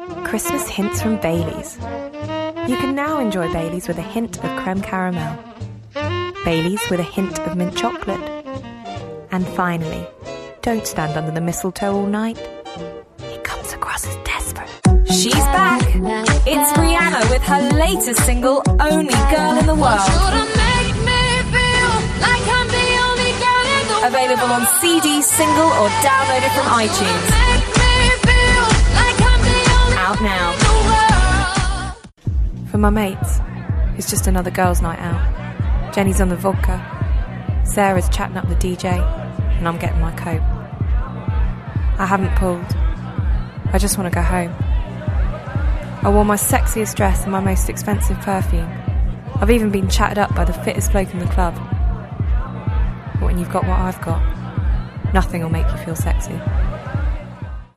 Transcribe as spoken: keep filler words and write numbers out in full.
Christmas hints from Baileys. You can now enjoy Baileys with a hint of creme caramel. Baileys with a hint of mint chocolate. And finally, don't stand under the mistletoe all night. He comes across as desperate. She's back. It's Rihanna with her latest single, Only Girl in the World. Available on C D, single, or downloaded from iTunes. Out now. For my mates, it's just another girls' night out. Jenny's on the vodka. Sarah's chatting up the D J. And I'm getting my coat. I haven't pulled. I just want to go home. I wore my sexiest dress and my most expensive perfume. I've even been chatted up by the fittest bloke in the club. But when you've got what I've got, nothing will make you feel sexy.